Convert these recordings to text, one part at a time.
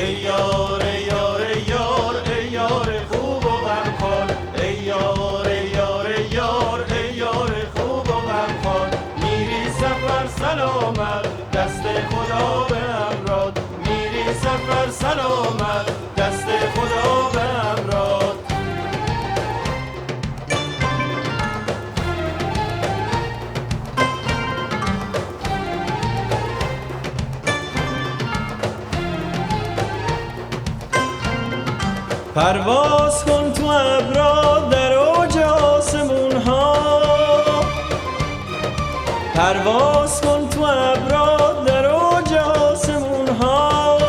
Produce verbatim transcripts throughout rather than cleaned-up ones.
ای یار ای یار ای یار ای یار خوب و غمخوار، ای یار ای یار ای یار ای یار خوب و غمخوار. میری سفر سلامت دست خدا به امراد، میری سفر سلامت دست خدا به امراد. پرواز کن تو ابرا در اوج آسمون ها، پرواز کن تو ابرا در اوج آسمون ها.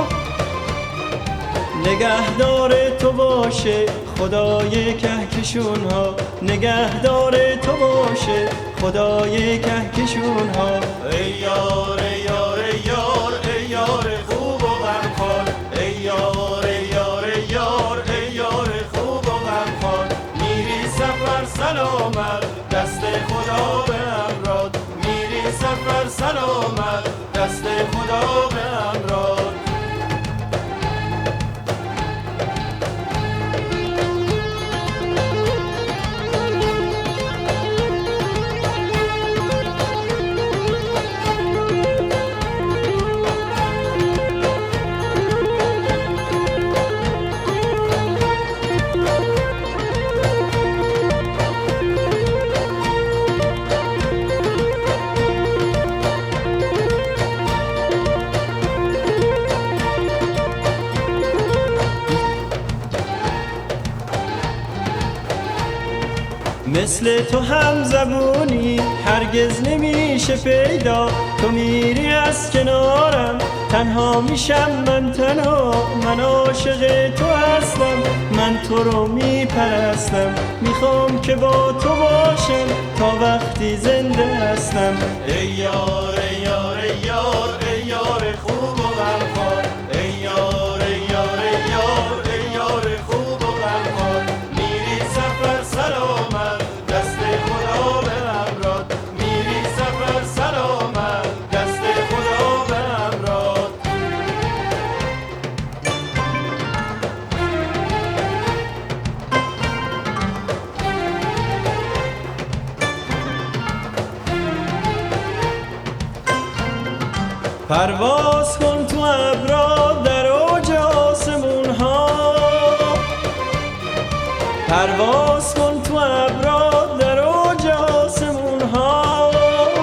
نگهدار تو باشه خدای کهکشون ها، نگهدار تو باشه خدای کهکشون ها. ای یار ای یار ای یار ای یار خوب و غمخوار، ای یار ای یار ای یار ای یار خوب و غمخوار. میری سفر سلامت دست خدا به امراد، میری سفر سلامت دست خدا به امراد. مثل تو هم زبونی هرگز نمیشه پیدا، تو میری از کنارم تنها میشم من تنها. من عاشق تو هستم، من تو رو میپرستم، میخوام که با تو باشم تا وقتی زنده هستم. ای یار ای یار ای یار ای یار خوب و غمخوار، ای یار ای یار ای یار ای یار خوب و غمخوار. میری سفر سلامت دست خدا به امراد، میری سفر سلامت دست خدا به امراد. پرواز کن تو ابرا در اوج آسمون ها، پرواز کن تو ابرا در اوج آسمون ها.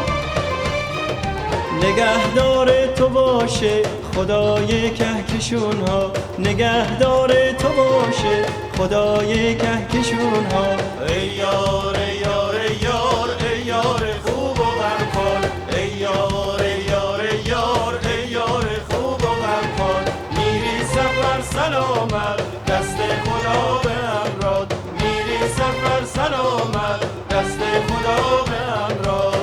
نگهدار تو باشه خدای کهکشون ها، نگهدار تو باشه خدای کهکشون ها. ای یار ای یار ای یار ای یار خوب و غمخوار، ای یار ای یار ای یار ای یار خوب و غمخوار. میری سفر سلامت دست خدا به امراد، میری سفر سلامت دست خدا به امراد.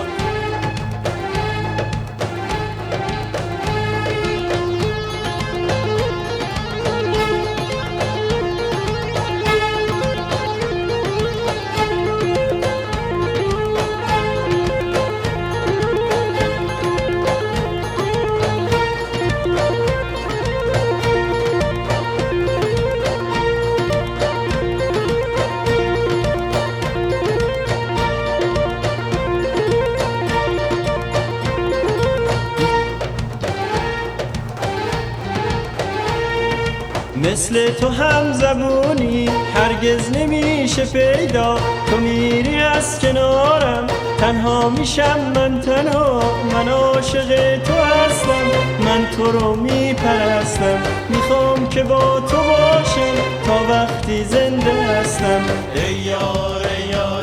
مثل تو هم زبونی هرگز نمیشه پیدا، تو میری از کنارم تنها میشم من تنها. من عاشق تو هستم، من تو رو میپرستم، میخوام که با تو باشم تا وقتی زنده هستم. ای یار ای یار